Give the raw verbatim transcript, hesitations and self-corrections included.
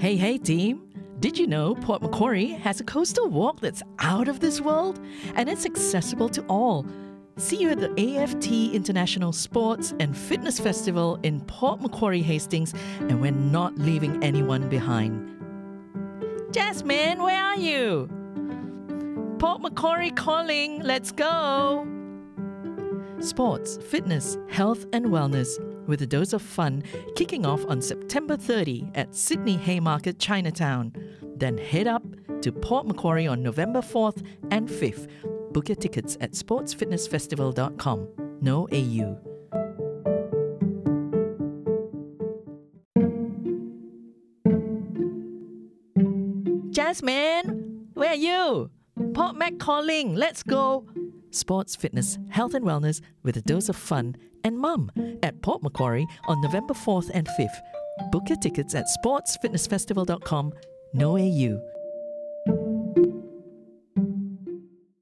Hey, hey, team! Did you know Port Macquarie has a coastal walk that's out of this world? And it's accessible to all. See you at the A F T International Sports and Fitness Festival in Port Macquarie, Hastings, and we're not leaving anyone behind. Jasmine, where are you? Port Macquarie calling, let's go! Sports, fitness, health and wellness with a dose of fun kicking off on September thirtieth at Sydney Haymarket, Chinatown. Then head up to Port Macquarie on November fourth and fifth. Book your tickets at sports fitness festival dot com. No A U. Jasmine, where are you? Port Mac calling, let's go! Sports, fitness, health and wellness with a dose of fun and mum at Port Macquarie on November fourth and fifth. Book your tickets at sports fitness festival dot com. No A U.